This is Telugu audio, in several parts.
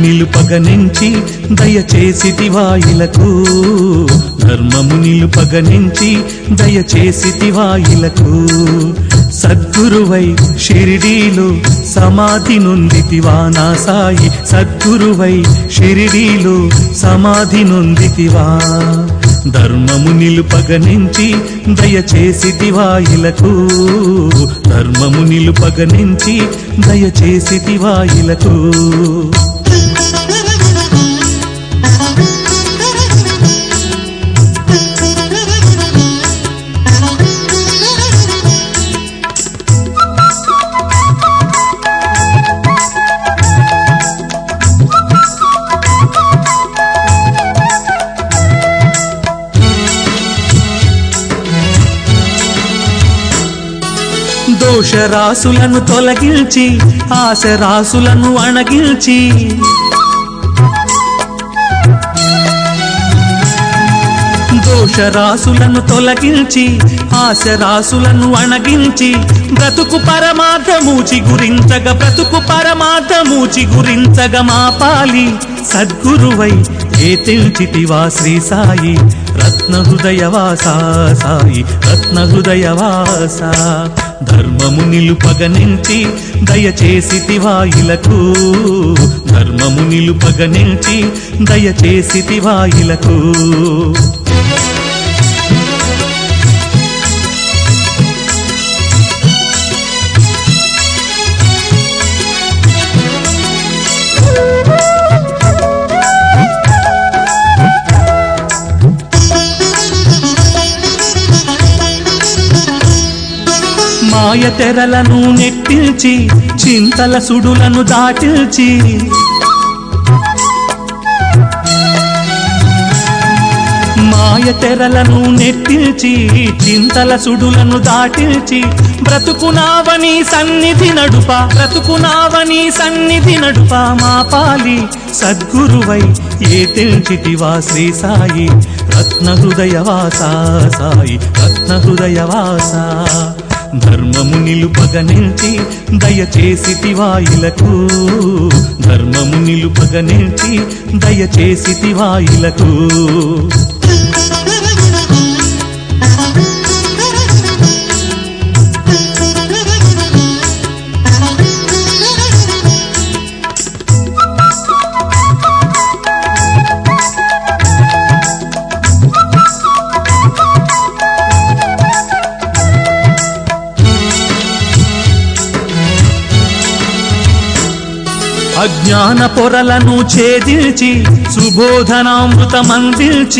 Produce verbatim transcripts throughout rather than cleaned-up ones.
నిలుపగనించి దయచేసితివాయిలకు ధర్మము నిలుపగనించి దయచేసితివాయిలకు సద్గురువై షిరిడీలో సమాధి నొందితివా నా సాయి సద్గురువై షిరిడీలో సమాధి నొందితివా ధర్మము నిలుపగనించి దయచేసితివాయిలకు ధర్మము నిలుపగనించి దయచేసితివాయిలకు దోషరాసులను తొలగించి ఆశరాసులను అణగిల్చి దోషరాసులను తొలగించి ఆశరాసులను అణగించి బ్రతుకు పరమార్థమూచి గురించగ బ్రతుకు పరమార్థమూచి గురించగ మా పాలి సద్గురువై ఏ తెల్చితివా శ్రీ సాయి రత్న హృదయవాసా సాయి రత్న హృదయవాసా ధర్మము నిలుపగనించి దయచేసితివాయిలకు ధర్మము నిలుపగనించి దయచేసితివాయిలకు మాయ తెరలను నెట్టిల్చి చింతల సుడులను దాటిల్చి మాయ తెరలను నెట్టిల్చి చింతల సుడులను దాటిల్చి బ్రతుకునావని సన్నిధి నడుప బ్రతుకునావని సన్నిధి నడుప మా పాలి సద్గురువై ఏ తెల్చితివా శ్రీ సాయి రత్న హృదయవాసా సాయి రత్న హృదయవాసా ధర్మము నిలుపగనించి దయచేసితివాయిలకు ధర్మము నిలుపగనించి దయచేసితివాయిలకు అజ్ఞాన పొరలను ఛేదించి సుబోధనామృతమందిల్చి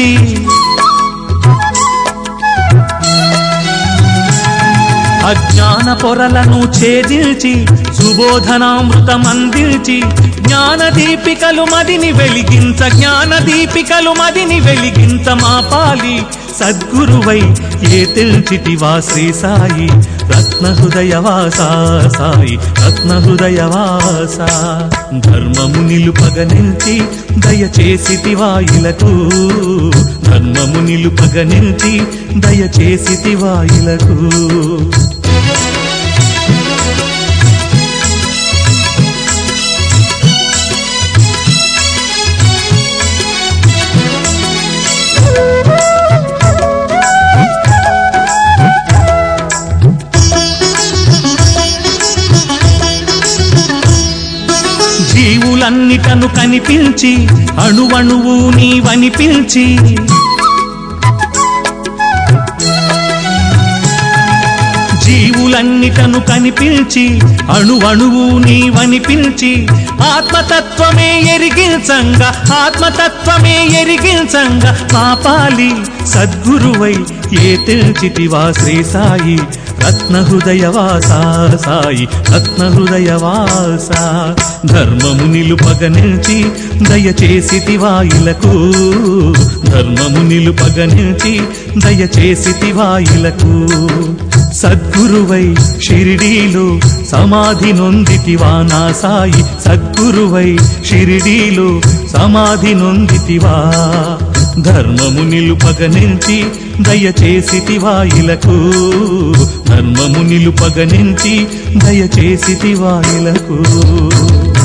అజ్ఞాన పొరలను ఛేదించి సుబోధనామృతమందిల్చి జ్ఞాన దీపికలు మదిని వెలిగించ జ్ఞాన దీపికలు మదిని వెలిగించ మా పాలి సద్గురువై ఏ తెల్చితివా శ్రీ సాయి రత్న హృదయవాసా సాయి రత్న హృదయవాసా ధర్మము నిలుపగనించి దయచేసితివాయిలకు ధర్మము నిలుపగనించి దయచేసితివాయిలకు జీవులన్నిటను కనిపించి అణువణువు నీవని పిలిచి జీవులన్నిటను కనిపించి అణువణువు నీవని పిలిచి ఆత్మతత్వమే ఎరిగించంగా ఆత్మతత్వమే ఎరిగించంగా మా పాలి సద్గురువై ఏ తెల్చితివా శ్రీ సాయి రత్న హృదయవాసా సాయి రత్న హృదయవాసా ధర్మము నిలుపగనించి దయచేసితివాయిలకు ధర్మము నిలుపగనించి దయచేసితివాయిలకు సద్గురువై షిరిడీలో సమాధి నొందితివా నా సాయి సద్గురువై షిరిడీలో సమాధి నొందితివా ధర్మము నిలుపగనించి దయచేసితివాయిలకు ధర్మము నిలుపగనించి దయచేసితివాయిలకు